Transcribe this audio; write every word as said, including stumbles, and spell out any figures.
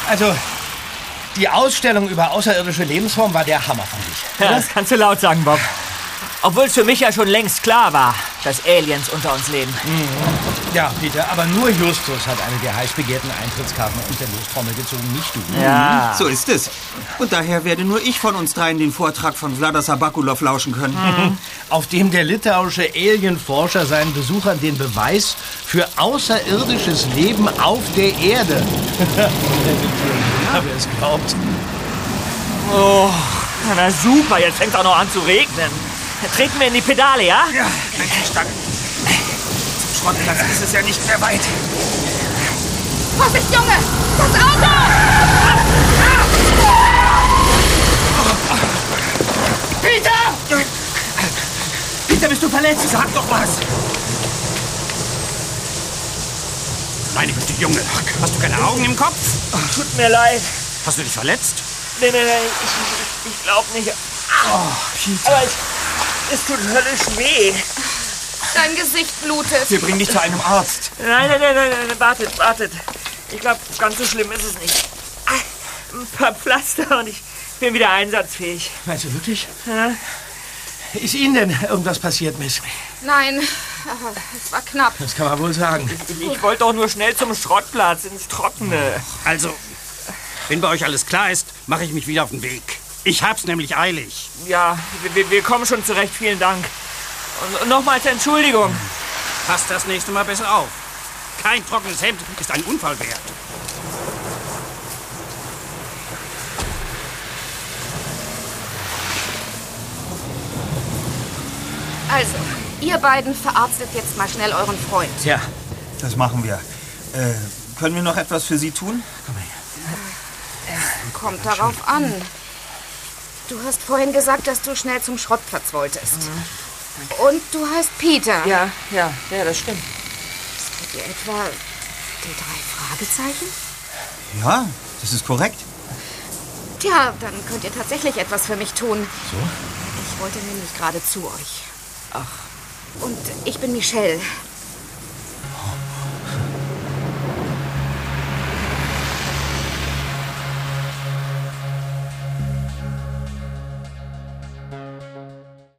Also, die Ausstellung über außerirdische Lebensformen war der Hammer, fand ich. Ja, das kannst du laut sagen, Bob. Obwohl es für mich ja schon längst klar war, dass Aliens unter uns leben. Mhm. Ja, Peter, aber nur Justus hat eine der heiß begehrten Eintrittskarten aus der Lostrommel gezogen, nicht du. Ja. So ist es. Und daher werde nur ich von uns dreien den Vortrag von Vladimir Bakulov lauschen können. Mhm. Auf dem der litauische Alienforscher seinen Besuchern den Beweis für außerirdisches Leben auf der Erde. Ja, wer es glaubt. Oh, na super, jetzt fängt es auch noch an zu regnen. Treten wir in die Pedale, ja? Ja, einverstanden. Zum Schrottplatz ist es ja nicht mehr weit. Vorsicht, Junge! Das Auto! Peter! Peter, bist du verletzt? Sag doch was! Meine Güte, Junge, hast du keine Augen im Kopf? Tut mir leid. Hast du dich verletzt? Nee, nee, nee, ich, ich glaube nicht. Oh, Peter. Aber es, es tut höllisch weh. Dein Gesicht blutet. Wir bringen dich zu einem Arzt. Nein, nein, nein, nein, nein, wartet, wartet. Ich glaube, ganz so schlimm ist es nicht. Ein paar Pflaster und ich bin wieder einsatzfähig. Meinst du wirklich? Ja. Ist Ihnen denn irgendwas passiert, Miss? Nein, aber es war knapp. Das kann man wohl sagen. Ich, ich wollte doch nur schnell zum Schrottplatz, ins Trockene. Also, wenn bei euch alles klar ist, mache ich mich wieder auf den Weg. Ich hab's nämlich eilig. Ja, wir, wir kommen schon zurecht, vielen Dank. Und, und nochmals Entschuldigung. Passt das nächste Mal besser auf. Kein trockenes Hemd ist ein Unfall wert. Also, ihr beiden verarztet jetzt mal schnell euren Freund. Ja. Das machen wir. Äh, können wir noch etwas für Sie tun? Komm her. Kommt darauf an. Du hast vorhin gesagt, dass du schnell zum Schrottplatz wolltest. Mhm. Und du heißt Peter. Ja, ja, ja, das stimmt. Seid ihr etwa die drei Fragezeichen? Ja, das ist korrekt. Tja, dann könnt ihr tatsächlich etwas für mich tun. So? Ich wollte nämlich gerade zu euch. Ach. Und ich bin Michelle.